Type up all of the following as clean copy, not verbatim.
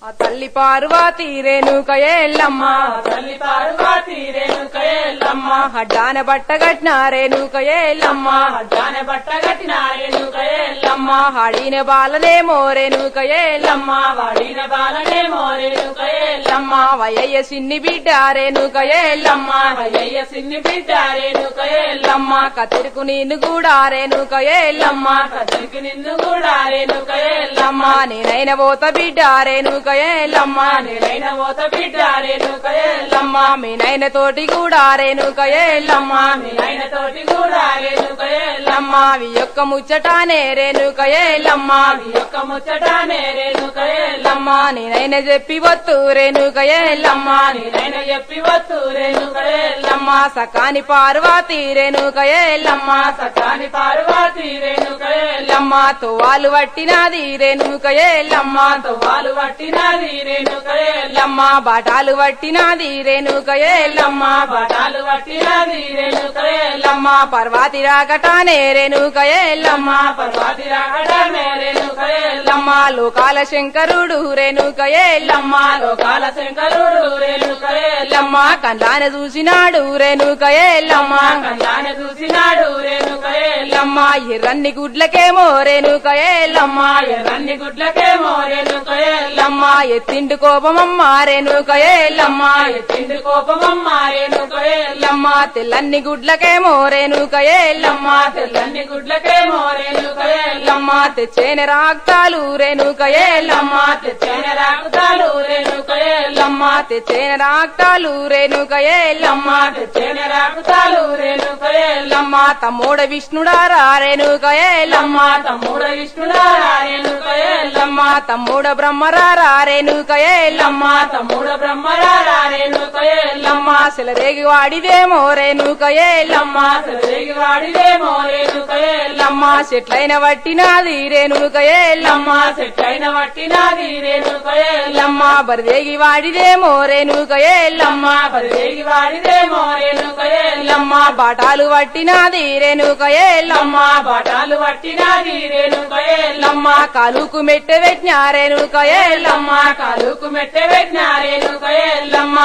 తల్లి పార్వతి రేణుక ఎల్లమ్మ తల్లి పార్వతి రేణుక ఎల్లమ్మ అడ్డాన బట్ట కట్టిన రేణుక ఎల్లమ్మ అడ్డాన బట్ట కట్టిన రేణుక ఎల్లమ్మ ఆడిన బాలనేమో రేణుక ఎల్లమ్మ వాడిన బాలనేమో రేణుక ఎల్లమ్మ వయ్య సిన్ని బిడ్డ రేణుక ఎల్లమ్మ అయ్య సిన్ని బిడ్డ రేణుక ఎల్లమ్మ కతిరుకు నిన్ను కూడా రేణుక ఎల్లమ్మ కతికి నిన్ను కూడా రేణుక ఎల్లమ్మ నేనైన పోత బిడ్డ రేణుక ఎల్లమ్మ నేనైన పోత బిడ్డ రేణుక ఎల్లమ్మ మీ నైన తోటి కూడా రేణుక ఎల్లమ్మ మీ నాయన తోటి కూడా రేణుక ఎల్లమ్మ అవి యొక్క ముచ్చటానే రేణుక ఎల్లమ్మ మీ యొక్క ముచ్చటానే రేణుక ఎల్లమ్మ నేనైనా చెప్పి వత్తు రేణుక ఎల్లమ్మ నేనైన చెప్పి వత్తు రేణుక ఎల్లమ్మ సకాని పార్వతి రేణుక ఎల్లమ్మ సకాని పార్వతి రేణుక ఎల్లమ్మ తువాలు పట్టినది రేణుక ఎల్లమ్మ తువ్వాలు పట్టినది రేణుక ఎల్లమ్మ బాటాలు పట్టినది రేణుక ఎల్లమ్మ బటాలు పట్టినది రేణుక ఎల్లమ్మ పర్వతి రాకటానే రేణుక ఎల్లమ్మ పర్వతి రాకటమే రేణుక ఎల్లమ్మ లోకాల శంకరుడు రేణుక ఎల్లమ్మ లోకాల శంకరుడు రేణుక ఎల్లమ్మ కండ్లాన చూసినాడు రేణుక ఎల్లమ్మ కళ్యాణ చూసినాడు రేణుక ఎల్లమ్మ ఎర్రన్ని గుడ్లకేమో రేణుక ఎల్లమ్మ ఎర్రన్ని గుడ్లకేమో రేణుక ఎల్లమ్మ ఎత్తిండు కోపమమ్మ రేణుక ఎల్లమ్మ ఎత్తిండి కోపమమ్మ రేణుక ఎల్లమ్మ తెల్లన్ని గుడ్లకేమో రేణుక ఎల్లమ్మ తెల్లని గుడ్లకేమో రేణుక ఎల్లమ్మ తెచ్చేన రాక్తాలు రేణుక ఎల్లమ్మ తెచ్చిన రాకుతాలు రేణుక ఎల్లమ్మ తెచ్చేన రాక్తాలు రేణుక ఎల్లమ్మ తెచ్చిన రాకుతాలు రేణుక ఎల్లమ్మ తమ్ముడ విష్ణుడారా రేణుక ఎల్లమ్మ తమ్ముడ విష్ణుడా రేణుక ఎల్లమ్మ తమ్ముడ బ్రహ్మరారా రేణుక ఎల్లమ్మ తమ్ముడ బ్రహ్మరారా రేణుక ఎల్లమ్మ సెలరేగి వాడిదేమో రేణుక ఎల్లమ్మ తిరిగి వాడిదేమో రేణుక ఎల్లమ్మ చెట్లైన వట్టినాది రేణుక ఎల్లమ్మ చెట్టైన పట్టినది రేణుక ఎల్లమ్మ బరిదేగి వాడిదేమో రేణుక ఎల్లమ్మ పరిదేగి వాడిదేమో రేణుక ఎల్లమ్మ బాటాలు వట్టినాది రేణుక ఎల్లమ్మ బటాలు పట్టినది రేణుక ఎల్లమ్మ కాలుకు మెట్ట పెట్టిన రేణుక ఎల్లమ్మ కాలుకు మెట్ట పెట్టిన రేణుక ఎల్లమ్మ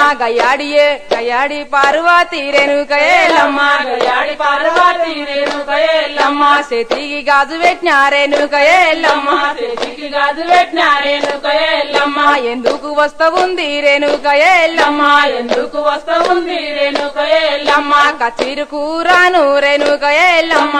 గయాడి పార్వతి రేణుక ఎల్లమ్మ గయాడి పార్వతి రేణుక ఎల్లమ్మ చేతికి గాజు పెట్టిన రేణుక ఎల్లమ్మ చేతికి గాజు పెట్టిన రేణుక ఎల్లమ్మ ఎందుకు వస్తవుంది రేణుక ఎల్లమ్మ ఎందుకు వస్తుంది రేణుక ఎల్లమ్మ కచీరు కూరాను రేణుక ఎల్లమ్మ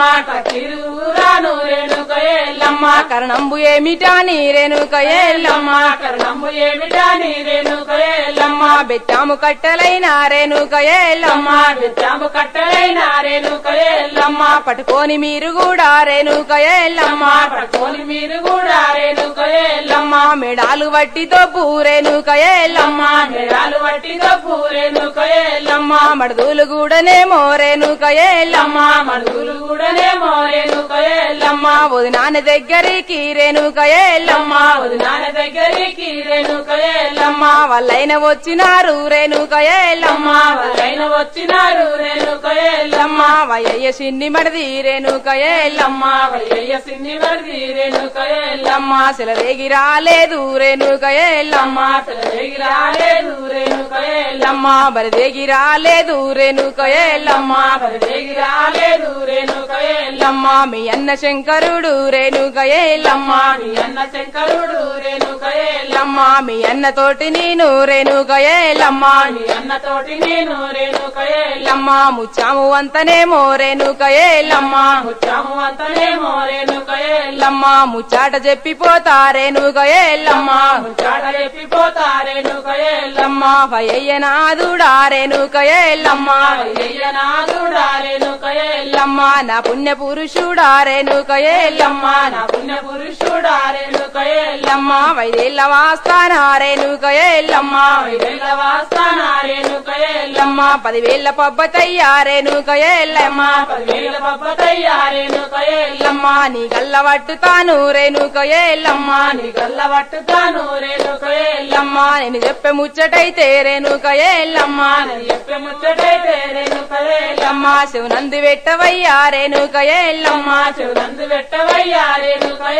కతిరురాను రేణుక ఎల్లమ్మ కరణంబు ఏమిటాని రేణుక ఎల్లమ్మ కర్ణంబు ఏమిటాని రేణుక ఎల్లమ్మ బెత్తాము కట్టెలైన రేణుక ఎల్లమ్మ విద్యాము కట్టలైన రేణుక ఎల్లమ్మ పట్టుకొని మీరు కూడా రేణుక ఎల్లమ్మ పట్టుకొని మీరు కూడా రేణుక ఎల్లమ్మ మెడాలు వట్టి తోపు రేణుక ఎల్లమ్మ మెడాలు వట్టి తప్పు రేణుక ఎల్లమ్మ మడదులు కూడానేమో రేణుక ఎల్లమ్మ మడుగులు కూడానేమో రేణుక ఎల్లమ్మ వదినాన్న దగ్గరికి రేణుక ఎల్లమ్మ వదినాన దగ్గరికి రేణుక ఎల్లమ్మ వాళ్ళైన వచ్చినారు రేణుక ఎల్లమ్మ వాళ్ళైన వచ్చినారు రేణుక ఎల్లమ్మ వయ్య సిన్ని మడిది రేణుక ఎల్లమ్మ వయ్య సిన్ని వరది రేణుక ఎల్లమ్మ సెలరేగి రాలేదు రేణుక ఎల్లమ్మ తిరిగి రాలేదు రేణుక ఎల్లమ్మ బరిదేగి రాలేదు రేణుక ఎల్లమ్మ పరిదేగి రాలేదు రేణుక ఎల్లమ్మ మీ అన్న శంకరుడు రేణుక ఎల్లమ్మ మీ అన్న శంకరుడు రేణుక ఎల్లమ్మ మీ అన్న తోటి నేను రేణుక ఎల్లమ్మ మీ అన్న తోటి నేను రేణుక ఎల్లమ్మ ముచ్చాము అంతనేమో రేణుక ఎల్లమ్మ ముచ్చాము అంతనేమో రేణుక ఎల్లమ్మ ముచ్చాట చెప్పిపోతా రేణుక ఎల్లమ్మ ముచ్చాట చెప్పిపోతా రేణుక ఎల్లమ్మ వయ్య నాదుడా రేణుక ఎల్లమ్మ అయ్య నాదుడా రేణుక ఎల్లమ్మ నా పుణ్య పురుషుడా రేణుక ఎల్లమ్మ నా పుణ్య పురుషుడా రేణుక ఎల్లమ్మ వైదేళ్ళ వాస్తాన రేణుక ఎల్లమ్మ ఐదేళ్ల వాస్తాన రేణుక ఎల్లమ్మ 10,000 పబ్బతయ్యా రేణుక ఎల్లమ్మ 10,000 పబ్బతయ్యా రేణుక ఎల్లమ్మ నీ గల్ల పట్టుతాను రేణుక ఎల్లమ్మ నీ గల్ల పట్టుతాను రేణుక ఎల్లమ్మ నేను చెప్పే ముచ్చటైతే రేణుక ఎల్లమ్మ నేను చెప్పే ముచ్చటైతే రేణుక ఎల్లమ్మ శివనంది పెట్టవయ్యా రేణుక ఎల్లమ్మ చెవులందు పెట్టవయ్యా రేణుక ఎల్లమ్మ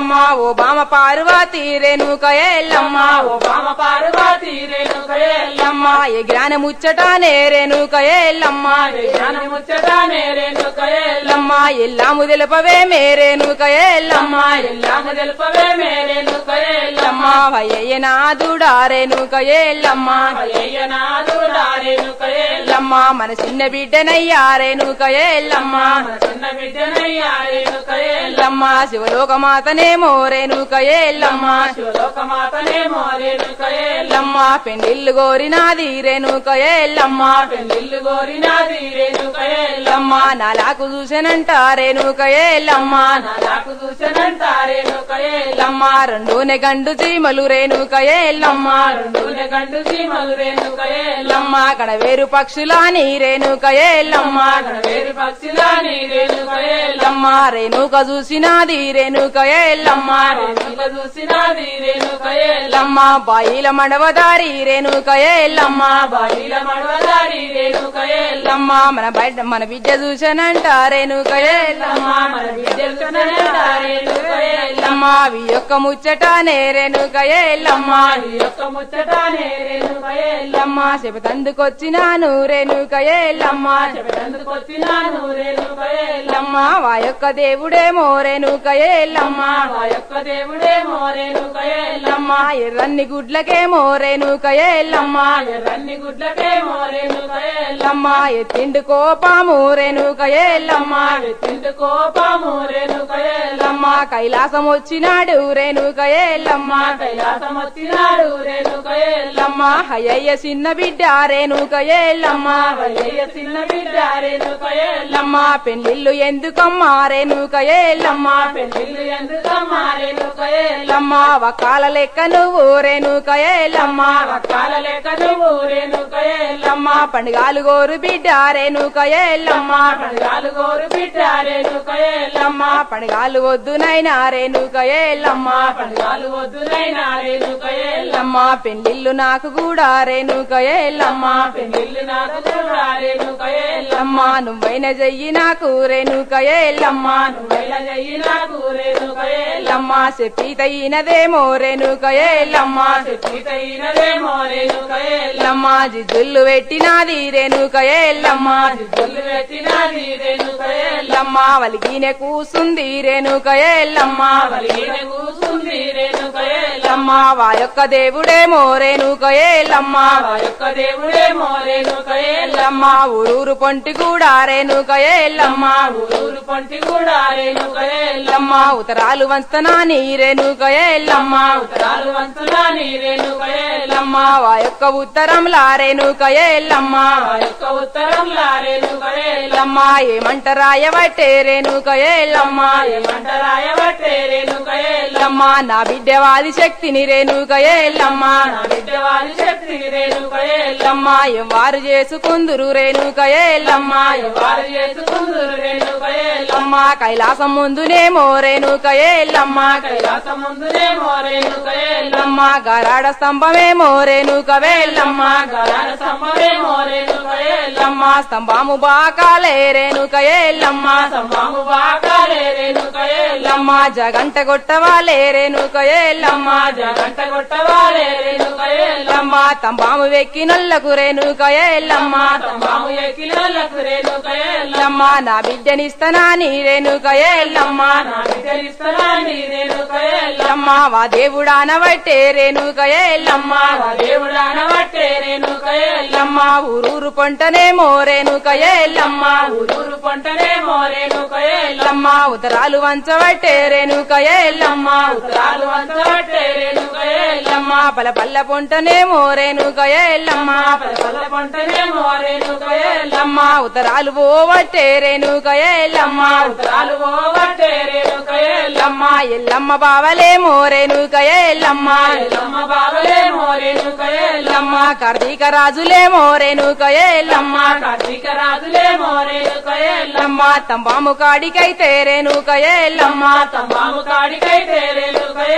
ఎల్లమ్మ ఓ బామ పార్వతి రేణుక ఎల్లమ్మ ఓ బామ పార్వతి రేణుక ఎల్లమ్మ ఏ జ్ఞాన ముచ్చటానే రేణుక ఎల్లమ్మ జ్ఞాన ముచ్చటానే రేణుక ఎల్లమ్మ ఎల్లాము తెలుపవే మే రేణుక ఎల్లమ్మ ఎల్లాము తెలుపవే మే రేణుక ఎల్లమ్మ వయ్య నాదుడా రేణుక ఎల్లమ్మ అయ్యనాథుడా రేణుక ఎల్లమ్మ మన చిన్న బిడ్డనయ్యా రేణుక ఎల్లమ్మ చిన్న బిడ్డనయ్యా రేణుక ఎల్లమ్మ శివలోకమాతనేమో రేణుక ఎల్లమ్మ శివలోకమాతనేమో రేణుక ఎల్లమ్మ పెండిల్లు గోరినాది రేణుక ఎల్లమ్మ పెళ్లిళ్ళు కోరినాది రేణుక ఎల్లమ్మ నాలాకు చూసెనంట రేణుక ఎల్లమ్మ నాకు చూసనంట రేణుక ఎల్లమ్మ రెండూనే గండు చీమలు రేణుక ఎల్లమ్మ రెండునే గండు సీమలు రేణుక ఎల్లమ్మ అక్కడ వేరు పక్షులాని రేణుక ఎల్లమ్మ వేరు పక్షిలాని రేణుక ఎల్లమ్మ రేణుక చూసినాది రేణుక ఎల్లమ్మ రేణుక చూసినాది రేణుక ఎల్లమ్మ బాయిల మడవదారి రేణుక ఎల్లమ్మ బాయిల మడవదారి రేణుక ఎల్లమ్మ మన బిడ్డ చూసనంట రేణుక ఎల్లమ్మ మన విద్యుతనంట రేణుక ఎల్లమ్మ వి యొక్క ముచ్చటానే రేణుక ఎల్లమ్మ ఈ యొక్క ముచ్చటానే రేణుక ఎల్లమ్మ చెబుతందుకొచ్చినాను రేణుక ఎల్లమ్మ చెబుతందుకొచ్చినాను రేణుక ఎల్లమ్మ వా యొక్క దేవుడేమో రేణుక ఎల్లమ్మ ఆ యొక్క దేవుడేమో రేణుక ఎల్లమ్మ ఎర్రన్ని గుడ్లకేమో రేణుక ఎల్లమ్మ ఎర్రన్ని గుడ్లకేమో రేణుక ఎల్లమ్మ ఎత్తిండు కోపము రేణుక ఎల్లమ్మ తిండు కోపము రేణుక ఎల్లమ్మ కైలాసం వచ్చినాడు రేణుక ఎల్లమ్మ కైలాసం వచ్చినాడు రేణుక ఎల్లమ్మ హయ్య చిన్న బిడ్డ రేణుక ఎల్లమ్మ అయ్య చిన్న బిడ్డ రేణుక ఎల్లమ్మ పెళ్లిళ్ళు ఎందుకమ్మా రేణుక ఎల్లమ్మ పెళ్లిళ్ళు ఎందుకమ్మా రేణుక ఎల్లమ్మ వకాల లెక్క నువ్వు రేణుక ఎల్లమ్మ కాల లెక్క నువ్వు రేణుక ఎల్లమ్మ పండుగాలు గోరు బిడ్డ రేణుక ఎల్లమ్మ పండుగాలు గోరు బిడ్డ రేణుక ఎల్లమ్మ పండుగాలు వద్దు నైనా రేణుక ఎల్లమ్మ పండుగాలు వద్దునైనా రేణుక ఎల్లమ్మ పెళ్లిళ్ళు నాకు కూడా రేణుక ఎల్లమ్మ పెళ్లిళ్ళు నాకు కూడా రేణుక ఎల్లమ్మ నువ్వైన చెయ్యి నాకు రేణుక ఎల్లమ్మ నువ్వెల చెయ్యి నాకు రేణుక ఎల్లమ్మ చెప్పి తగినదేమో రేణుక ఎల్లమ్మ చెప్పితైనదేమో రేణుక ఎల్లమ్మ జిజుల్లు పెట్టినాది రేణుక ఎల్లమ్మ జిల్లు పెట్టినది రేణుక ఎల్లమ్మ వలిగినే కూసుంది రేణుక ఎల్లమ్మ వలిగిన కూసుంది రేణుక ఎల్లమ్మ వా యొక్క దేవుడేమో రేణుక ఎల్లమ్మ ఆ యొక్క దేవుడేమో రేణుక ఎల్లమ్మ ఊరూరు పొంటి కూడా రేణుక ఎల్లమ్మ ఊరు పంటి కూడా రేణుక ఎల్లమ్మ ఉత్తరాలు వంచనాని రేణుక ఎల్లమ్మ ఉత్తరాలు వంతులాని రేణుక ఎల్లమ్మ వా యొక్క ఉత్తరంలా రేణుక ఎల్లమ్మ ఆ యొక్క ఉత్తరంలా రేణుక ఎల్లమ్మ ఏమంట రాయబట్టే రేణుక ఎల్లమ్మ ఏమంట రాయబట్టే రేణుక ఎల్లమ్మ నా బిడ్డ వాది శక్తిని రేణుక ఎల్లమ్మ నా బిడ్డ వారి శక్తి రేణుక ఎల్లమ్మ వారు చేసుకుందురు రేణుక ఎల్లమ్మ వారు చేసుకుందురు రేణుక ఎల్లమ్మ కైలాసం ముందునేమో రేణుక ఎల్లమ్మ కైలాసం ముందునేమో రేణుక ఎల్లమ్మ గరాడ స్తంభమేమో రేణుక వెల్లమ్మ గరాన సమ్మేమో రేణుక ఎల్లమ్మ స్తంభము బాకాలే రేణుక ఎల్లమ్మ సమ్మాము బాకాలే రేణుక ఎల్లమ్మ జగంట కొట్టవాలే రేణుక ఎల్లమ్మ జగంట కొట్టవాలే రేణుక ఎల్లమ్మ తంబాము వెక్కినొల్లకు రేణుక ఎల్లమ్మ సమ్మాము ఎక్కినలకు రేణుక ఎల్లమ్మ నా బిడ్డనిస్తనాని రేణుక ఎల్లమ్మ నా బిడ్డనిస్తనాని రేణుక ఎల్లమ్మ వా దేవుడానబట్టే రేణుక ఎల్లమ్మ దేవుడు అనబట్టే రేణుక ఎల్లమ్మ ఊరూరు పొంటనేమో రేణుక ఎల్లమ్మ ఊరూరు పంటనేమో రేణుక ఎల్లమ్మ ఉత్తరాలు వంచబట్టే రేణుక ఎల్లమ్మ ఉత్తరాలు వంచబట్టే రేణుక ఎల్లమ్మ పల్ల పొంటనేమో రేణుక ఎల్లమ్మ పల్ల పంటనేమో రేణుక ఎల్లమ్మ ఉత్తరాలు పోవట్టే రేణుక ఎల్లమ్మ ఉత్తరాలు పోవట్టే రేణుక ఎల్లమ్మ ఎల్లమ్మ బావలేమో రేణుక ఎల్లమ్మ ఎల్లమ్మ బాబలేమో రేణుక ఎల్లమ్మ కార్తీక రాజులేమో రేణుక ఎల్లమ్మ కార్తీక రాజులేమో రేణుక ఎల్లమ్మ తంబాము కాడికైతే రేణుక ఎల్లమ్మ తమ్మాము కాడికైతే రేణుక ఎల్లమ్మ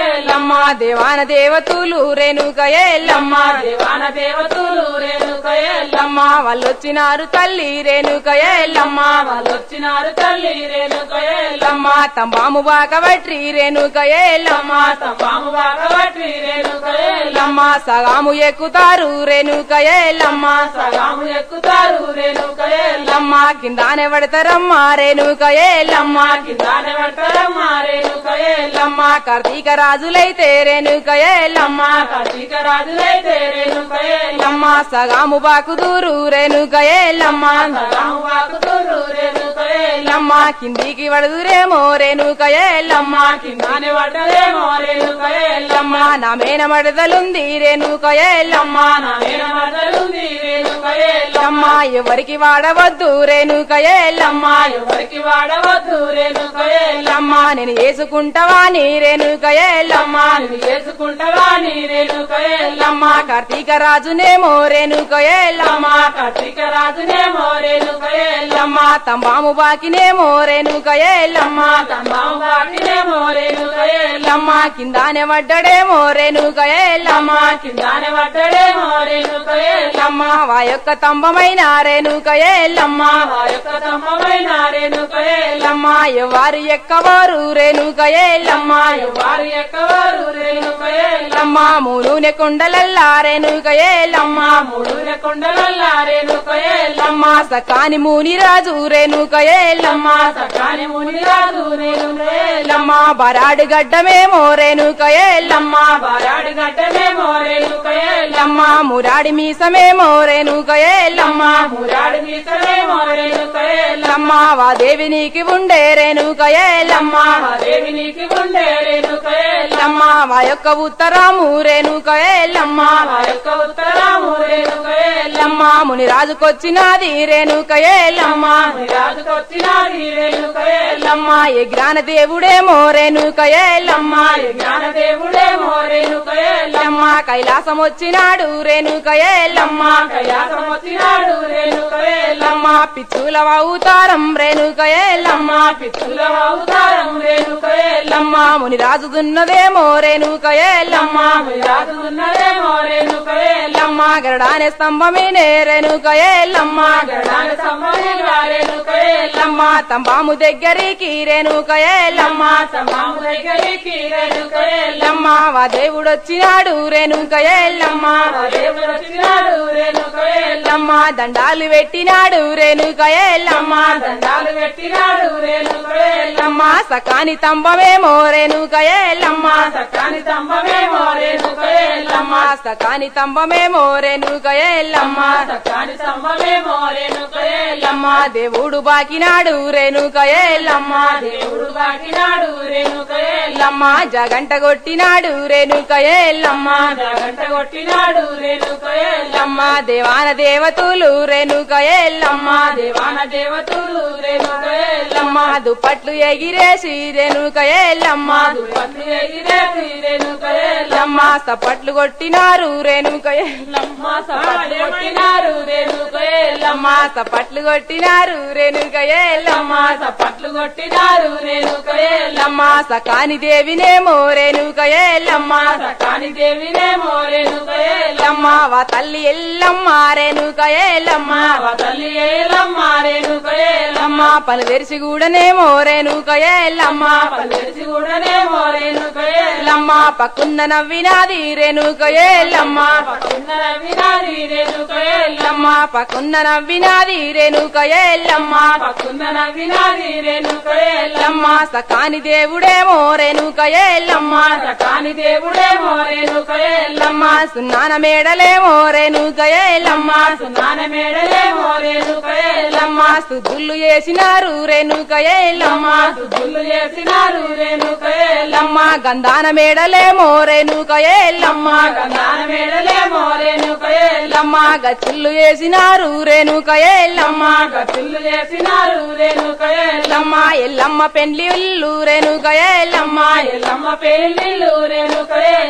ఎల్లమ్మ దేవాన దేవతలు రేణుక ఎల్లమ్మ దేవాన దేవతలు రేణుక ఎల్లమ్మ వాళ్ళొచ్చినారు తల్లి రేణుక ఎల్లమ్మ వాళ్ళొచ్చినారు తల్లి రేణుక ఎల్లమ్మ తంబాము బాకబట్టి రేణుక ఎల్లమ్మ తమ్మాము బాగబట్టి రేణుక ఎల్లమ్మ సగాము ఎక్కుతారు రేణుక ఎల్లమ్మ సగాము ఎక్కుతారు రేణుక ఎల్లమ్మ కిందానే పడతారమ్మ రేణుక ఎల్లమ్మ కిందానే పడతారమ్మ రేణుక ఎల్లమ్మ కార్తీక రాజులైతే రేణుక ఎల్లమ్మ కార్తీక రాజులైతే రేణుక ఎల్లమ్మ సగాము బాకుదూరు రేణుక ఎల్లమ్మ సగాము బాకుతురు రేణుక ఎల్లమ్మ కిందికి పడదురేమో రేణుక ఎల్లమ్మ కిందానే పడ్డదేమో రేణుక ఎల్లమ్మ నా మేన మడదలుంది రేణుక ఎల్లమ్మ నా మేన మడదలుంది రేణుక ఎల్లమ్మ ఎవరికి వాడవద్దు రేణుక ఎల్లమ్మ ఎవరికి వాడవద్దు రేణుక ఎల్లమ్మ నేను వేసుకుంటావా నీ రేణుక ఎల్లమ్మ నువ్వు చేసుకుంటావా నీ రేణుక ఎల్లమ్మ కార్తీక రాజునేమో రేణుక ఎల్లమ్మ కార్తీక రాజునేమో రేణుక ఎల్లమ్మ తంబాము బాకినేమో రేణుక ఎల్లమ్మ తమ్మాము వాటినేమో రేణుక ఎల్లమ్మ కిందానే పడ్డడేమో రేణుక ఎల్లమ్మ కిందానే పడ్డడేమో రేణుక ఎల్లమ్మ వా యొక్క తంబమైన రేణుక ఎల్లమ్మ ఆ యొక్క తమ్మమైన రేణుక ఎల్లమ్మ ఎవరు ఎక్కవారు రేణుక ఎల్లమ్మ వారు ఎక్కవారు రేణుక ఎల్లమ్మ మూనూనె కొండలల్లా రేణుక ఎల్లమ్మ మూడున కొండలల్లా రేణుక ఎల్లమ్మ సకాని ముని రాజు రేణుక ఎల్లమ్మ సకాని ముని రాజు రేణుక ఎల్లమ్మ బరాడు గడ్డమేమో రేణుక ఎల్లమ్మ బారాడి గడ్డమేమో రేణుక ఎల్లమ్మ మురాడి మీసమేమో రేణుక ఎల్లమ్మ మురాడి మీసమేమో రేణుక ఎల్లమ్మ వా దేవి నీకి ఉండే రేణుక ఎల్లమ్మ దేవి నీకి ఉండే రేణుక ఎల్లమ్మ వా యొక్క ఉత్తరాము రేణుక ఎల్లమ్మ ఆ యొక్క ఉత్తరాము రేణుక ఎల్లమ్మ ముని రాజుకొచ్చినది రేణుక ఎల్లమ్మ రాజుకొచ్చినది రేణుక ఎల్లమ్మ యజ్ఞాన దేవుడేమో రేణుక ఎల్లమ్మ జ్ఞాన దేవుడేమో రేణుక ఎల్లమ్మ కైలాసం వచ్చినాడు రేణుక ఎల్లమ్మ కైలాసం వచ్చినాడు రేణుక ఎల్లమ్మ పిచ్చుల అవతారం రేణుక ఎల్లమ్మ పిచ్చుల అవతారం రేణుక ఎల్లమ్మ ముని రాజు దున్నదేమో రేణుక ఎల్లమ్మ రాజు ఉన్నదేమో రేణుక ఎల్లమ్మ గరడానే స్తంభమేనే రేణుక ఎల్లమ్మ గడాన సంబంధింగా రేణుక ఎల్లమ్మ తంబాము దగ్గరికి రేణుక ఎల్లమ్మ తమ్మాము దగ్గరికి రేణుక ఎల్లమ్మ వా దేవుడొచ్చినాడు రేణుక ఎల్లమ్మ దేవుడు వచ్చినాడు రేణుక ఎల్లమ్మ దండాలు పెట్టినాడు రేణుక ఎల్లమ్మ దండాలు పెట్టినాడు రేణుక ఎల్లమ్మ సకాని తంబమేమో రేణుక ఎల్లమ్మ సకాని స్తంభమేమో రేణుక ఎల్లమ్మ సకాని తంబమేమో రేణుక ఎల్లమ్మ సకాని స్తంభమేమో రేణుక ఎల్లమ్మ దేవుడు బాకినాడు రేణుక ఎల్లమ్మ దేవుడు బాకినాడు రేణుక ఎల్లమ్మ జగంట కొట్టినాడు రేణుక ఎల్లమ్మ గంట కొట్టినాడు రేణుక ఎల్లమ్మ దేవాన దేవతలు రేణుక ఎల్లమ్మ దేవాన దేవతలు రేణుక ఎల్లమ్మ దుప్పట్లు ఎగిరేసి రేణుక ఎల్లమ్మ పత్ని ఎగిరేసి రేణుక ఎల్లమ్మ సపట్లు కొట్టినారు రేణుక ఎల్లమ్మ సపట్లు కొట్టినారు రేణుక ఎల్లమ్మ సపట్లు కొట్టినారు రేణుక ఎల్లమ్మ సపట్లు కొట్టినారు రేణుక ఎల్లమ్మ సకాని దేవినేమో రేణుక ఎల్లమ్మ సకాని దేవినేమో రేణుక ఎల్లమ్మ వా తల్లి ఎల్లమ్మ రేణుక ఎల్లమ్మ తల్లి ఏలమ్మ రేణుక ఎల్లమ్మ పలు తెరిచి కూడానేమో రేణుక ఎల్లమ్మ పల్లెసి కూడానేమో రేణుక ఎల్లమ్మ పక్కున్న నవ్వినాది రేణుక ఎల్లమ్మ వినాది రేణుక ఎల్లమ్మ పక్కున్న నవ్వినాది రేణుక ఎల్లమ్మ పక్కున్న వినాది రేణుక ఎల్లమ్మ సకాని దేవుడేమో రేణుక ఎల్లమ్మ సకాని దేవుడేమో రేణుక ఎల్లమ్మ సున్నాన మేడలేమో రేణుక ఎల్లమ్మ సున్నాన మేడలేమో రేణుక ఎల్లమ్మ సుద్దులు చేసినారు రేణుక ఎల్లమ్మ సుద్దులు చేసినారు రేణుక ఎల్లమ్మ గంధాన మేడలేమో రేణుక ఎల్లమ్మ గంధాన మేడలేమో రేణుక ఎల్లమ్మ గచ్చులు చేసినారు రేణుక ఎల్లమ్మ గతులు చేసినారు రేణుక ఎల్లమ్మ ఎల్లమ్మ పెండ్లి ఇల్లు రేణుక ఎల్లమ్మ ఎల్లమ్మ పెళ్ళిళ్ళు రేణుక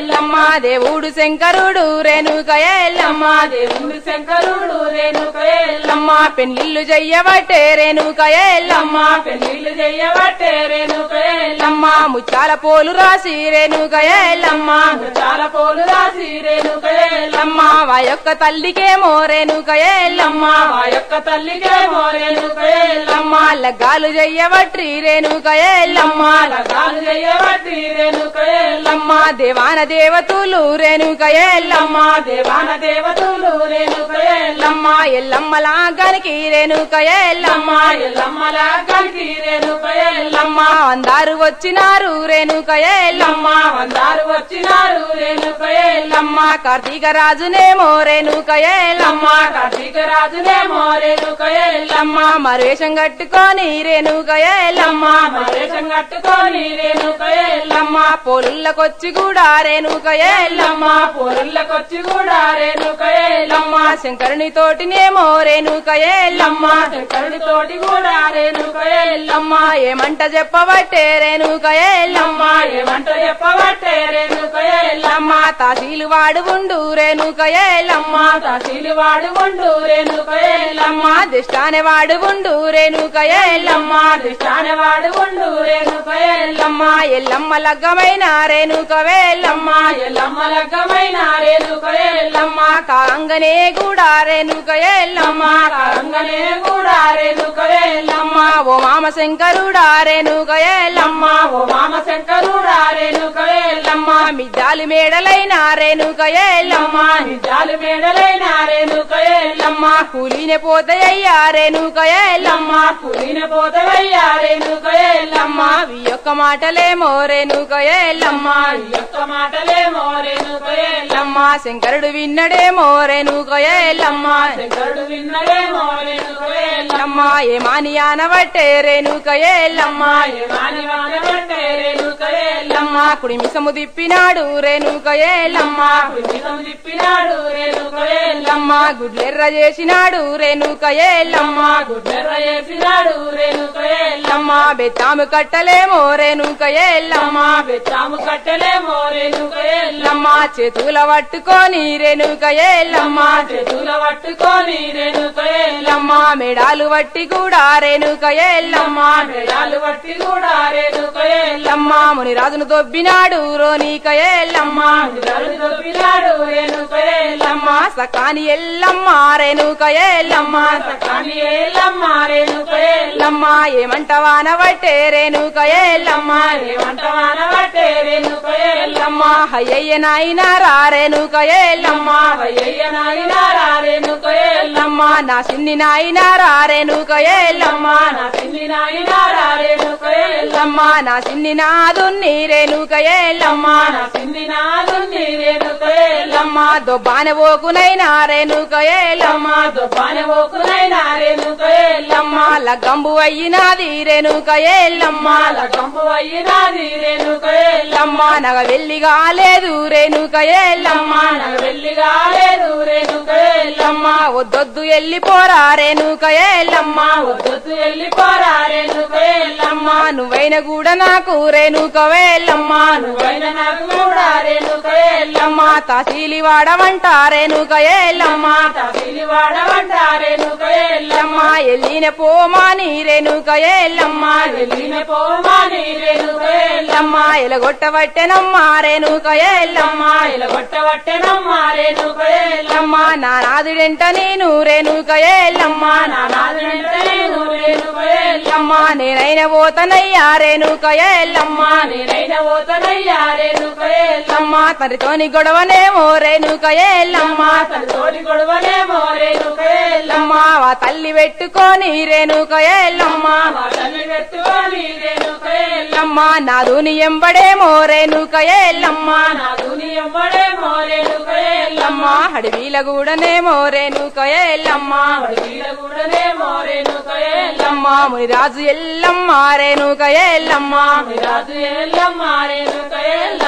ఎల్లమ్మ దేవుడు శంకరుడు రేణుక ఎల్లమ్మ దేవుడు శంకరుడు రేణుక ఎల్లమ్మ పెళ్లిళ్ళు చెయ్యబట్టే రేణుక ఎల్లమ్మ పెళ్లిళ్ళు చెయ్యబట్టే రేణుక ఎల్లమ్మ ముచ్చాల పోలు రాసి రేణుక ఎల్లమ్మ చాలా పోలు రాసి రేణుక ఎల్లమ్మ వా యొక్క తల్లికేమో రేణుక ఎల్లమ్మ ఆ యొక్క తల్లికేమో రేణుక ఎల్లమ్మ లగ్గాలు చెయ్యబట్టి రేణుక ఎల్లమ్మ లగాలు చెయ్యబట్టి రేణుక ఎల్లమ్మ దేవాన దేవతలు రేణుక ఎల్లమ్మ దేవాన దేవతలు రేణుక ఎల్లమ్మ ఎల్లమ్మ లాగానికి రేణుక ఎల్లమ్మ ఎల్లమ్మల కలికి రేణుక ఎల్లమ్మ అందరు వచ్చినారు రేణుక ఎల్లమ్మ వందారు వచ్చినారు రేణుక ఎల్లమ్మ కార్తీక రాజునేమో రేణుక ఎల్లమ్మ కార్తీక రాజునేమో రేణుక ఎల్లమ్మ మరువేషం కట్టుకొని రేణుక ఎల్లమ్మ మరేషం కట్టుకొని రేణుక ఎల్లమ్మ పోలుళ్ళకొచ్చి కూడా రేణుక ఎల్లమ్మ పొరుళ్ళకొచ్చి కూడా రేణుక ఎల్లమ్మ శంకరుని తోటినేమో రేణుక ఎల్లమ్మ శంకరుడి తోటి కూడా రేణుక ఎల్లమ్మ ఏమంట చెప్పబట్టే రేణుక ఎల్లమ్మ ఏమంట చెప్పబట్టే రేణుక ఎల్లమ్మ తాసీలు వాడు ఉండు రేణుక ఎల్లమ్మ తహసీలు వాడు ఉండు రేణుక ఎల్లమ్మ దిష్టానే వాడు ఉండు రేణుక ఎల్లమ్మ దిష్టానే వాడు ఉండు రేణుక ఎల్లమ్మ ఎల్లమ్మ లగ్గమైన రేణుక వేల్లమ్మ ఎల్లమ్మ లగ్గమైన రేణుక ఎల్లమ్మ కాంగనే కూడా రేణుక ఎల్లమ్మ రంగనే కూడా రేణుక ఎల్లమ్మ ఓ మామ శంకరుడా రేణుక ఎల్లమ్మ ఓ మామ శంకరుడా రేణుక ఎల్లమ్మ మిద్దాలి మేడలైన రేణుక ఎల్లమ్మ నిజాలు మేడలైన రేణుక ఎల్లమ్మ కూలినే పోతాయ్యా రేణుక ఎల్లమ్మ పులిన పోతవయ్యా రేణుక ఎల్లమ్మ ఈ యొక్క మాటలేమో రేణుక ఎల్లమ్మ ఈ యొక్క మాటలేమో రేణుక ఎల్లమ్మ శంకరుడు విన్నడేమో రేణుక ఎల్లమ్మ శంకరుడు విన్నడేమో రేణుక ఎల్లమ్మ ఏమాని ఆనబట్టే రేణుక ఎల్లమ్మ ఏమాని వానబట్టే రేణుక ఎల్లమ్మ కుడిమిసము తిప్పినాడు రేణుక ఎల్లమ్మ పుణ్యం తిప్పినాడు రేణుక ఎల్లమ్మ గుడ్లెర్ర చేసినాడు రేణుక ఎల్లమ్మ గుడ్డెర్ర చేసినాడు రేణుక ఎల్లమ్మ బెత్తాము కట్టలేమో రేణుక ఎల్లమ్మ బెత్తాము కట్టలేమో రేణుక ఎల్లమ్మ చేతుల పట్టుకొని రేణుక ఎల్లమ్మ చేతుల పట్టుకొని రేణుక ఎల్లమ్మ మెడాలు వట్టి కూడా రేణుక ఎల్లమ్మ మెడాలు పట్టి కూడా రేణుక ఎల్లమ్మ మునిరాజును దొబ్బినాడు రోనిక ఎల్లమ్మ గరుడు దొబ్బినాడు రేణుక ఎల్లమ్మ సకాని ఎల్లమ్మ రేణుక ఎల్లమ్మ కానీ ఏలమ్మ రేణుక ఎల్లమ్మ ఏమంటవానబట్టే రేణుక ఎల్లమ్మ ఏమంట వానబట్టే రేణుక ఎల్లమ్మ హయ్యయ్య నాయన రా రేణుక ఎల్లమ్మ వయ్యయ్య నాయనారా రేణుక ఎల్లమ్మ నా సిన్ని నాయన రా రేణుక ఎల్లమ్మ నా పిల్లి నాయనారా రేణుక ఎల్లమ్మ నా సిన్ని నాదున్ని రేణుక ఎల్లమ్మ నా పిల్లి నాదుంది రేణుక ఎల్లమ్మ దొబ్బాన పోకునైనా రేణుక ఎల్లమ్మ దుబ్బాన ఓకునైనా రేణుక ఎల్లమ్మ లగ్గంబు అయ్యినాది రేణుక ఎల్లమ్మ లగంపు అయ్యినాది రేణుక ఎల్లమ్మ నగ వెళ్ళి కాలేదు రేణుక ఎల్లమ్మ నా వెళ్ళి కాలేదు రేణుక ఎల్లమ్మ వద్దొద్దు వెళ్ళిపోరా రేణుక ఎల్లమ్మ వద్దొద్దు వెళ్ళిపోరా రేణుక ఎల్లమ్మ నువ్వైన కూడా నాకు రేణుక ఎల్లమ్మ నువ్వైన నాకు కూడా రేణుక ఎల్లమ్మ తహసీలి వాడమంట రేణుక ఎల్లమ్మ తగిలి వాడవంట రేణుక ఎల్లమ్మ ఎల్లిన పోమాని రేణుక ఎల్లమ్మ వెళ్ళిన పోమాని రేణుక ఎల్లమ్మ ఎలగొట్టబట్టెనమ్మ రేణుక ఎల్లమ్మ ఇలగొట్టవట్టెనమ్మ రేణుక ఎల్లమ్మ నా నాదుడెంట నేను రేణుక ఎల్లమ్మ నానాదుంటేను రేణుక ఎల్లమ్మ నేనైన పోతనయ్యా రేణుక ఎల్లమ్మ నేనైన పోతనయ్యా రేణుక ఎల్లమ్మ తనతోని గొడవనేమో రేణుక ఎల్లమ్మ తోడి గొడవలేమో రేణుక ఎల్లమ్మ వా తల్లి పెట్టుకొని రేణుక ఎల్లమ్మ మా తల్లి పెట్టుకొని రేణుక ఎల్లమ్మ నాదుని ఎంబడేమో రేణుక ఎల్లమ్మ నా దుని ఎవ్వడేమో రేణుక ఎల్లమ్మ హడివీల గూడనేమో రేణుక ఎల్లమ్మ వీడ కూడానేమో రేణుక ఎల్లమ్మ మునిరాజు ఎల్లమ్మ రేణుక ఎల్లమ్మ రాజు ఎల్లమ్మ రేణుక ఎల్లమ్మ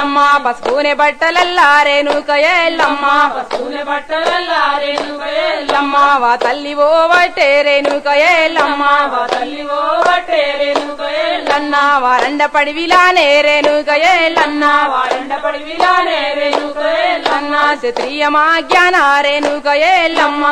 ఎల్లమ్మ పసుపునే బట్టలల్లారేనుక ఎల్లమ్మ పసుపునే బట్టలల్లారేనుక ఎల్లమ్మ వా తల్లి ఓ వట్టేరేనుక ఎల్లమ్మ వా తల్లి ఓ వట్టేరేనుక ఎల్లన్న వారండ పడివిలానే రేణుక ఎల్లన్న వారండ పడివిలానే రేణుక ఎల్లన్న క్షత్రియమా జ్ఞాన రేణుక ఎల్లమ్మ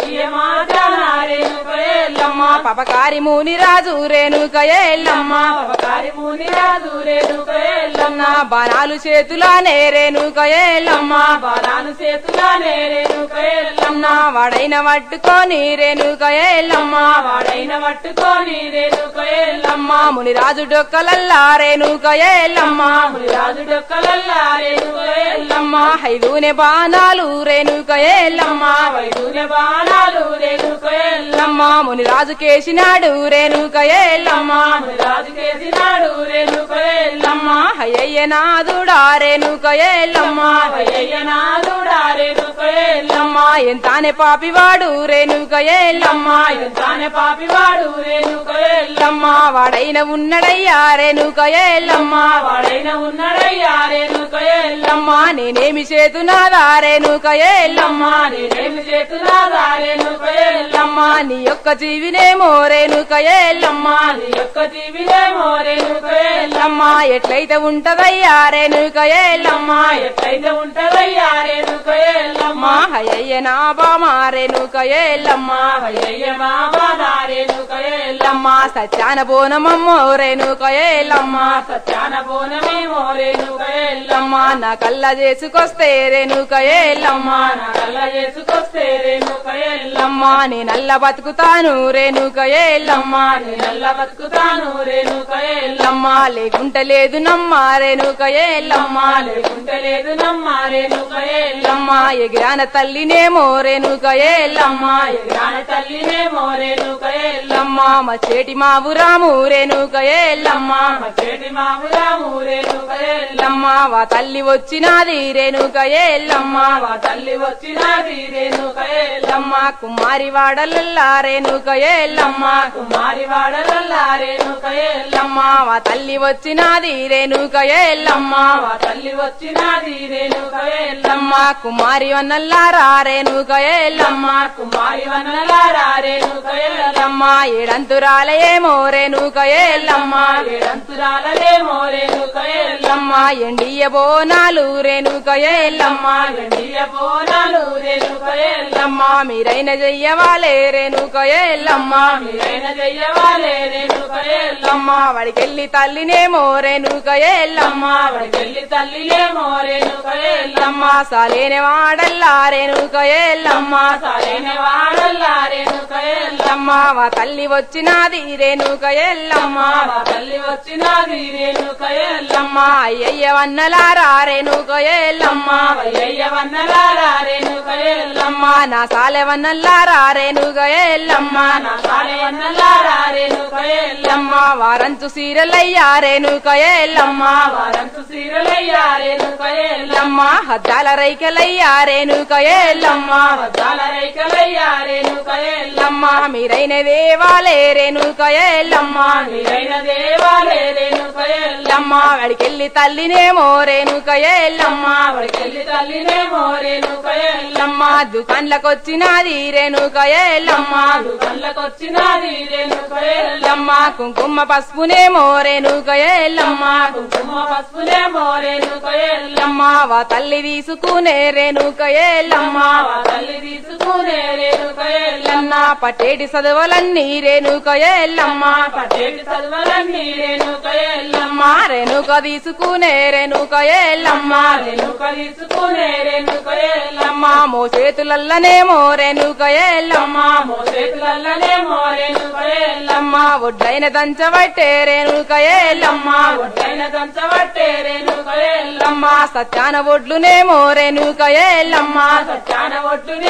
రేణుక ఎల్లమ్మ పపకారి ముని రాజు రేణుక ఎల్లమ్మ పపకారి ముని రాజు రేణుక ఎల్లన్న బాణాలు చేతులానే రేణుక ఎల్లమ్మ బాణాలు చేతులానే రేణుక ఎల్లమ్మ వాడైన పట్టుకొని రేణుక ఎల్లమ్మ వాడైన పట్టుకొని రేణుక ఎల్లమ్మ మునిరాజు డొక్కలల్లా రేణుక ఎల్లమ్మ రాజు డొక్కలల్లా రేణుక ఎల్లమ్మ హైదూనే బాణాలు రేణుక ఎల్లమ్మ వైదూనే బాణాలు రేణుక ఎల్లమ్మ మునిరాజు కేసినాడు రేణుక ఎల్లమ్మ రాజు కేసినాడు రేణుక ఎల్లమ్మ హయ్య నాదుడా రేణుక ఎల్లమ్మ అయ్యనాథుడా రేణుక ఎల్లమ్మ ఎంతానే పాపివాడు రేణుక ఎల్లమ్మ ఎంతానే పాపివాడు రేణుక ఎల్లమ్మ వాడైన ఉన్నడయ్యా రేణుక ఎల్లమ్మ వాడైన ఉన్నాడయ్యా రేణుక ఎల్లమ్మ నేనేమి చేతునాదా రేణుక ఎల్లమ్మ నేనేమి చేతున్నా రేణుక ఎల్లమ్మ నీ యొక్క జీవినేమో రేణుక ఎల్లమ్మ నీ యొక్క జీవినేమో రేణుక ఎల్లమ్మ ఎట్లయితే ఉంటదయ్యా రేణుక ఎల్లమ్మ ఎట్లయితే ఉంటదయ్యా రేణుక ఎల్లమ్మ హయ్య నా బామా రేణుక ఎల్లమ్మ అయ్య బాబా రేణుక ఎల్లమ్మ సత్యాన బోనమమ్మో రేణుక ఎల్లమ్మ సత్యాన బోనమేమో రేణుక ఎల్లమ్మ నా కళ్ళ చేసుకొస్తే రేణుక ఎల్లమ్మ నా కళ్ళ చేసుకొస్తే రేణుక ఎల్లమ్మ నే నల్ల బతుకుతాను రేణుక ఎల్లమ్మ నల్ల బతుకుతాను రేణుక ఎల్లమ్మ లేకుంటే లేదు నమ్మ రేణుక ఎల్లమ్మ లేకుంటే లేదు నమ్మ రేణుక ఎల్లమ్మ ఎగిరాన తల్లినేమో రేణుక ఎల్లమ్మ ఎగిరాన తల్లినేమో రేణుక ఎల్లమ్మ మా చేటి మావురాము రేణుక ఎల్లమ్మ చేటి మామురాము రేణుక ఎల్లమ్మ వా తల్లి వచ్చినాది రేణుక ఎల్లమ్మ వా తల్లి వచ్చినది రేణుక ఎల్లమ్మ కుమారి వాడలల్లా రేణుక ఎల్లమ్మ కుమారి వాడలల్లా రేణుక ఎల్లమ్మ వా తల్లి వచ్చినాది రేణుక ఎల్లమ్మ వా తల్లి వచ్చినది రేణుక ఎల్లమ్మ కుమారి వన్నల్లారా రేణుక ఎల్లమ్మ కుమారి వనలారా రేణుక ఎల్లమ్మ ఏడంతురాలయేమో రేణుక ఎల్లమ్మ ఏడంతురాలలేమో రేణుక ఎల్లమ్మ ఎండియ బోనాలు రేణుక ఎల్లమ్మ ఎండియ బోనాలు రేణుక ఎల్లమ్మ మీరైన చెయ్యవాలే రేణుక ఎల్లమ్మ మీరైన చెయ్యవాలే రేణుక ఎల్లమ్మ వాడికెళ్ళి తల్లినేమో రేణుక ఎల్లమ్మ వాడికెళ్ళి తల్లిలేమో రేణుక ఎల్లమ్మ సాలేని వాడల్లా రేణుక ఎల్లమ్మ సాలైన వాడల్లా రేణుక ఎల్లమ్మ వా తల్లి వచ్చినాది రేణుక ఎల్లమ్మ వా తల్లి వచ్చినది రేణుక ఎల్లమ్మ అయ్యయ్య వన్నలారా రేణుక ఎల్లమ్మ అయ్యయ్య వన్నలారా రేణుక ఎల్లమ్మ నా సాలె వన్నల్లారా రేణుక ఎల్లమ్మ నా సాలె వన్నలారా రేణుక ఎల్లమ్మ వారంతు సీరలయ్యా రేణుక ఎల్లమ్మ వారంతు సీరలయ్యా రేణుక ఎల్లమ్మ హద్దాల రైకలయ్యా రేణుక ఎల్లమ్మ వద్దాల రైకలయ్యా రేణుక ఎల్లమ్మ మీరైన దేవాలే రేణుక ఎల్లమ్మ మీరైన దేవాలే రేణుక ఎల్లమ్మ వాడికెళ్ళి తల్లినేమో రేణుక ఎల్లమ్మ వాడికెళ్ళి తల్లినేమో రేణుక ఎల్లమ్మ దుకాన్లకొచ్చినాది రేణుక ఎల్లమ్మ దుకాన్లకొచ్చినది రేణుక ఎల్లమ్మ కుంకుమ పసుపునేమో రేణుక ఎల్లమ్మ కుంకుమ పసుపులేమో రేణుక ఎల్లమ్మ వా తల్లి తీసుకునే రేణుక ఎల్లమ్మ వా తల్లి తీసుకునే రేణుక ఎల్లమ్మ పట్టేటి చదువులన్నీ రేణుక ఎల్లమ్మ పట్టేటి చదువులన్నీ రేణుక ఎల్లమ్మ రేణుక తీసుకునే రేణుక ఎల్లమ్మ రేణుక తీసుకునే రేణుక ఎల్లమ్మ మో చేతులల్లనేమో రేణుక ఎల్లమ్మ మోసేతులల్లనేమో రేణుక ఎల్లమ్మ ఒడ్లైన దంచబట్టే రేణుక ఎల్లమ్మ ఒడ్డైన దంచబట్టే రేణుక ఎల్లమ్మ సత్యాన ఒడ్లునేమో రేణుక ఎల్లమ్మ సత్యాన ఒడ్డునేమో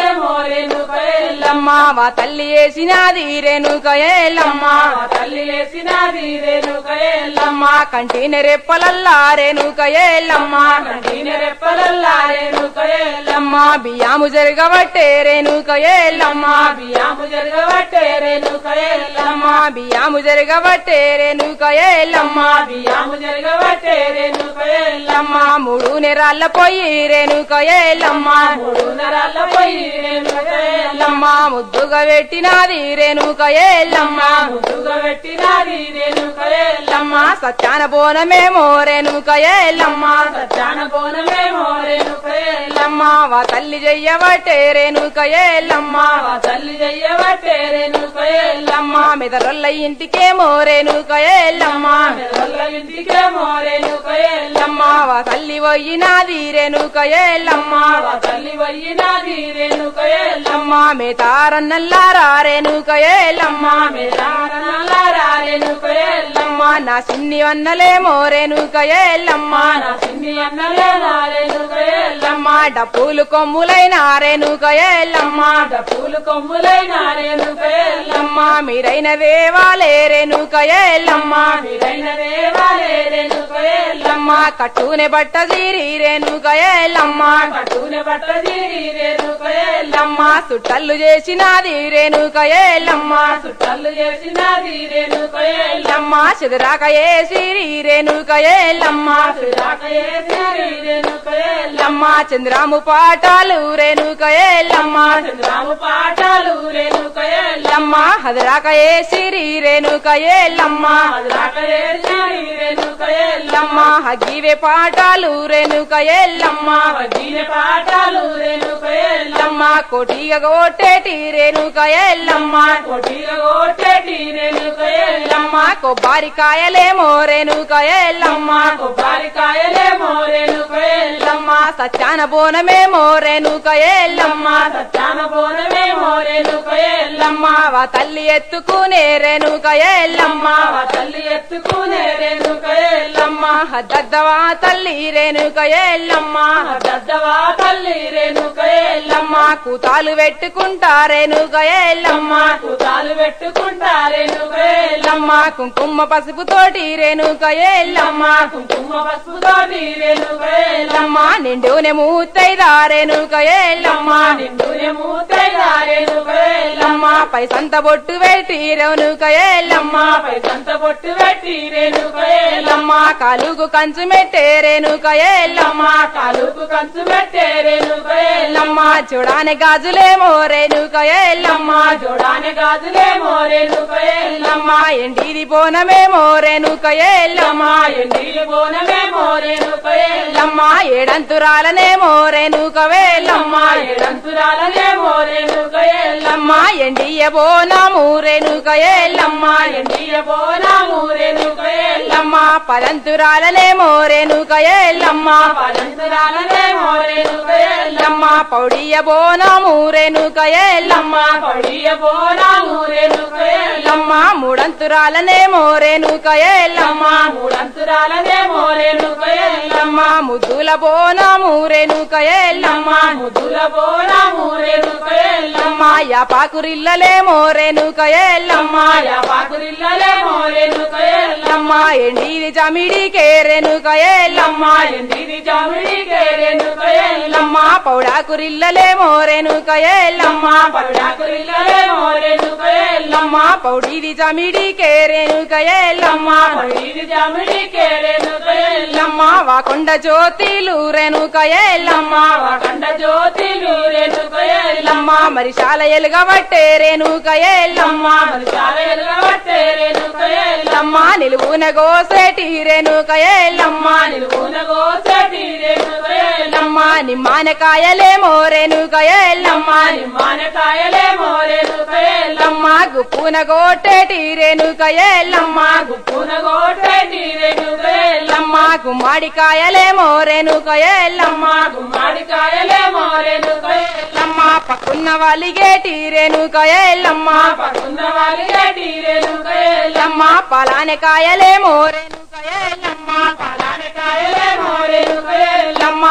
రేణుక ఎల్లమ్మ వా తల్లి వేసినది రేణుక ఎల్లమ్మ తల్లి వేసినది రేణుక ఎల్లమ్మ కంటిన రెప్పలల్లా రేణుక ఎల్లమ్మ కంటిన రెప్పలల్లా రేణుక ఎల్లమ్మ బియ్యాము జరగబట్టే రేణుక ఎల్లమ్మ బియ్యాము జరగబట్టే రేణుక ఎల్లమ్మ బియ్యాము జరగబట్టే రేణుక ఎల్లమ్మ బియ్యాము జరగబట్టే రేణుక ఎల్లమ్మ మూడు నెరాళ్ళ పోయి రేణుక ఎల్లమ్మ మూడు నరాల పోయి రేణుక ఎల్లమ్మ ముద్దుగా పెట్టినది రేణుక ఎల్లమ్మ ముద్దుగా పెట్టినది రేణుక ఎల్లమ్మ సత్యాన బోనమేమో రేణుక ఎల్లమ్మ సత్యాన బోనమేమో రేణుక ఎల్లమ్మ వా తల్లి చెయ్యబట్టే రేణుక ఎల్లమ్మ తల్లి చెయ్యబట్టే రేణుక ఎల్లమ్మ మెదరొల్ల ఇంటికేమో రేణుక ఎల్లమ్మ మెదళ్ళ ఇంటికేమో రేణుక ఎల్లమ్మ వా తల్లి పోయినది రేణుక ఎల్లమ్మ తల్లి వయ్యినది రేణుక ఎల్లమ్మ మేతారన్నల్లారా రేణుక ఎల్లమ్మ మేరారనల్లారా రేణుక ఎల్లమ్మ నా సిన్ని వన్నలేమో రేణుక ఎల్లమ్మ నా చిన్ని అన్నలేనా రేణుక ఎల్లమ్మ డప్పులు కొమ్ములైన రేణుక ఎల్లమ్మ పూలు కొమ్ములైన రేణుక ఎల్లమ్మ మీరైన దేవాలే రేణుక ఎల్లమ్మ మీరైన దేవాలే రేణుక ఎల్లమ్మ కట్టునే బట్ట తీరి రేణుక ఎల్లమ్మ కట్టునే బట్ట తీరి రేణుక ఎల్లమ్మ చుట్టల్లు చేసినది రేణుక ఎల్లమ్మ చుట్టాలు చేసినది రేణుక ఎల్లమ్మ చెదరాక ఏసిరి రేణుక ఎల్లమ్మ రాక చేసినది రేణుక ఎల్లమ్మ చంద్రాము పాఠాలు రేణుక ఎల్లమ్మ చంద్రాము పాఠాలు రేణుక ఎల్లమ్మ హదరాక ఏసిరి రేణుక ఎల్లమ్మ రాక చేసినది రేణుక ఎల్లమ్మ హగివే పాఠాలు రేణుక ఎల్లమ్మ వడ్డీన పాఠాలు రేణుక ఎల్లమ్మ కోటిగా కొట్టేటి రేణుక ఎల్లమ్మ కొట్టిగా కొట్టేటి రేణుక ఎల్లమ్మ కొబ్బరికాయలేమో రేణుక ఎల్లమ్మ కొబ్బరికాయలేమో రేణుక ఎల్లమ్మ సత్యాన బోనమేమో రేణుక ఎల్లమ్మ సత్యాన బోనమేమో రేణుక ఎల్లమ్మ వా తల్లి ఎత్తుకునే రేణుక ఎల్లమ్మ తల్లి ఎత్తుకునే రేణుక ఎల్లమ్మ దద్దవా తల్లి రేణుక ఎల్లమ్మ దద్దవా తల్లి రేణుక ఎల్లమ్మ కూతాలు పెట్టుకుంటా రేణుక ఎల్లమ్మ కూతాలు పెట్టుకుంటా రేణుక ఎల్లమ్మ కుంకుమ పసుపు తోటి రేణుక ఎల్లమ్మ కుంకుమ పసుపుతోటి రేణుక ఎల్లమ్మ నిండునే మూతైదా రేణుక ఎల్లమ్మ నిండునే మూతైదా రేణుక ఎల్లమ్మ పైసంత బొట్టు పెట్టి రేణుక ఎల్లమ్మ పైసంత బొట్టు పెట్టి రేణుక ఎల్లమ్మ కాలుకు కంచు మెట్టే రేణుక ఎల్లమ్మ కాలుకు కంచు పెట్టే రేణుక ఎల్లమ్మ చూడానే గాజులేమో రేణుక ఎల్లమ్మ జోడానే గాజులేమో రేణుక ఎల్లమ్మ ఎండిది బోనమేమో రేణుక ఎల్లమ్మ ఎండిలి బోనమేమో రేణుక ఎల్లమ్మ ఏడంతురాలనేమో రేణుక వేల్లమ్మ ఏడంతురాలనేమో రేణుక ఎల్లమ్మ ఎండియ బోనము రేణుక ఎల్లమ్మ ఎండియ బోనము రేణుక ఎల్లమ్మ పదంతురాలనేమో రేణుక ఎల్లమ్మ పదంతురాలనేమో రేణుక ఎల్లమ్మ పౌడియ బోనము రేణుక ఎల్లమ్మ పడియ బోనము రేణుక ఎల్లమ్మ మూడంతురాలనేమో రేణుక ఎల్లమ్మ మూడంతురాలనేమో రేణుక ఎల్లమ్మ ముద్దుల బోనము రేణుక ఎల్లమ్మ ముద్దుల బోనము రేణుక ఎల్లమ్మ యాపాకురిల్లలేమో రేణుక ఎల్లమ్మ యాపాకురిల్లలేమో రేణుక ఎల్లమ్మ ఎండిది జమిడికే రేణుక ఎల్లమ్మ ఎండిది జామిడికే రేణుక ఎల్లమ్మ పౌడాకురిల్లలేమో రేణుక ఎల్లమ్మ పడాకురిల్లలేమో రేణుక ఎల్లమ్మ పౌడిది జమిడికే రేణుక ఎల్లమ్మ పడిది జామిడికే రేణుక ఎల్లమ్మ వాకొండ జ్యోతిలు రేణుక ఎల్లమ్మ వాకండ జ్యోతిలు రేణుక ఎల్లమ్మ మరి శాల ఎలుగబట్టే రేణుక ఎల్లమ్మ చాలా ఎలుగబట్టే రేణుక ఎల్లమ్మ నిలువున గోసేటి రేణుక ఎల్లమ్మ నిలువున గోసటి రేణుక ఎల్లమ్మ నిమ్మానకాయలేమో రేణుక ఎల్లమ్మ నిమ్మానకాయలేమో రేణుక ఎల్లమ్మ గుప్పున గోటేటి రేణుక ఎల్లమ్మ గుప్పున గోటటి రేణుక ఎల్లమ్మ గుమ్మడికాయలేమో రేణుక ఎల్లమ్మ గుమ్మడికాయలేమో రేణుక ఎల్లమ్మ పక్కున్న వాలిగేటి రేణుక ఎల్లమ్మ పడుకున్న వాళ్ళకి రేణుక ఎల్లమ్మ పలానకాయలేమో రేణుక ఎల్లమ్మ పలానకాయలేమో రేణుక ఎల్లమ్మ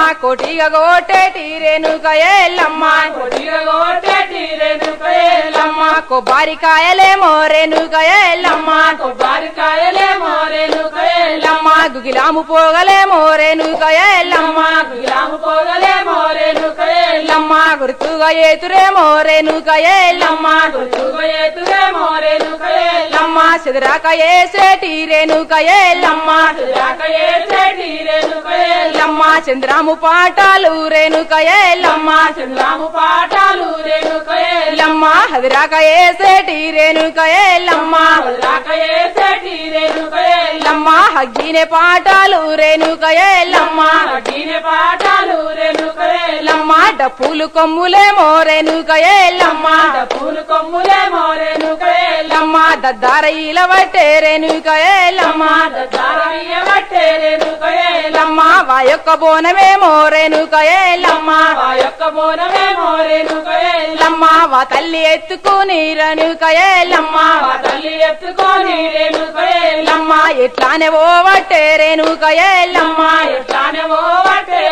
కోటిగా కోటేటి రేణుక ఎల్లమ్మ కొట్టిగోటేటి రేణుక ఎల్లమ్మ కొబ్బరికాయలేమో రేణుక ఎల్లమ్మ కొబ్బరికాయలేమో రేణుక ఎల్లమ్మ గుగిలాము పోగలేమో రేణుక ఎల్లమ్మ గులాము పోగలేమో రేణుక ఎల్లమ్మ గుర్తుగా ఏతురేమో రేణుక ఎల్లమ్మ గుర్తుగేతురేమో రేణుక ఎల్లమ్మ చెదరాక ఏసేటి రేణుక ఎల్లమ్మ ఏసేటి రేణుక ఎల్లమ్మ చంద్రాము పాటాలు రేణుక ఎల్లమ్మ చంద్రాము పాఠాలు రేణుక ఎల్లమ్మ హదిరాక ఏసేటి రేణుక ఎల్లమ్మ ఏసేటి రేణుక ఎల్లమ్మ హగ్గినే పాటాలు రేణుక ఎల్లమ్మ దీని పాఠాలు రేణుక ఎల్లమ్మ డప్పులు కొమ్ములేమో రేణుక ఎల్లమ్మ పూలు కొమ్ములేమో రేణుక ఎల్లమ్మ దద్దారయ్యల వట్టే రేణుక ఎల్లమ్మ బట్టే రేణుక ఎల్లమ్మ వాయొక్క బోనమేమో రేణుక ఎల్లమ్మ ఆ యొక్క బోనమేమో రేణుక ఎల్లమ్మ వా తల్లి ఎత్తుకుని రేణుక ఎల్లమ్మ ఆ తల్లి ఎత్తుకొని రేణుక ఎల్లమ్మ ఎట్లానే ఓ వట్టే రేణుక ఎల్లమ్మ ఎట్లానే ఓ బట్టే